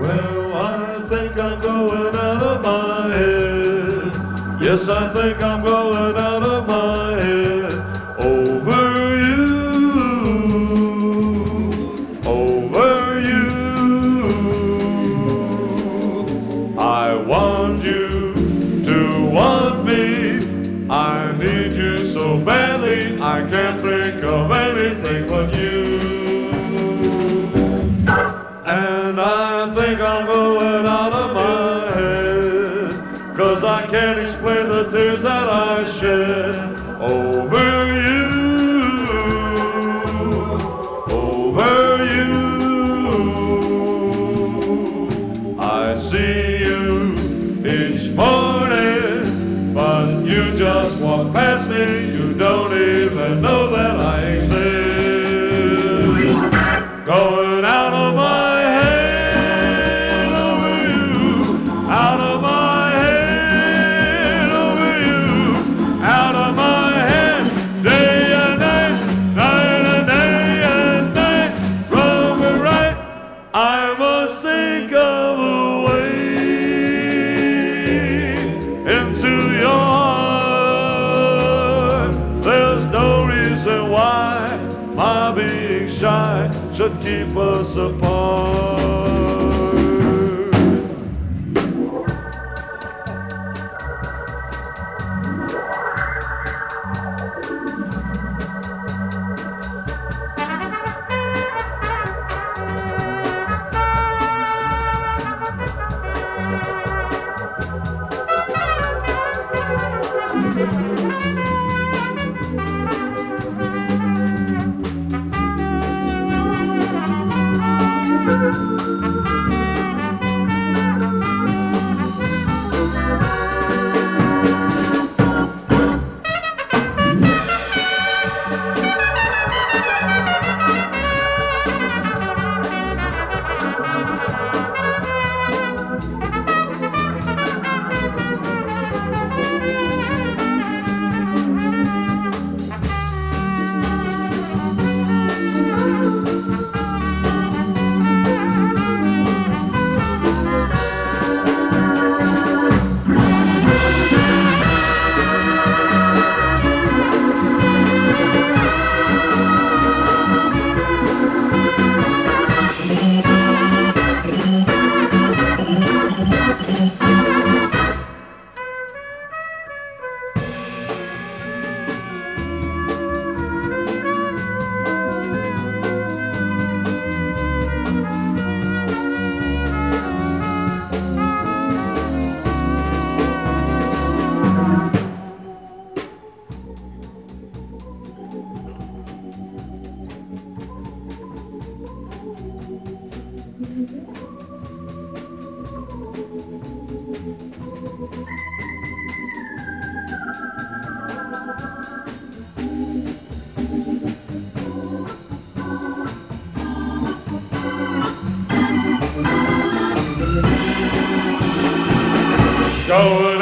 Well, I think I'm going out of my head. Yes, I think I'm going out of my head. Over you, over you. I want you to want me. I need you so badly, I can't think of anything but you. And I think I'm going out of my head, 'cause I can't explain the tears that I shed over you, over you. I see you each morning, but you just walk past me, you don't even know that I exist. Going out of my head over you, out of my head over you, out of my head, day and night, night and day and night. Wrong or right, I must think of a way into your heart. There's no reason why my being shy should keep us apart. Going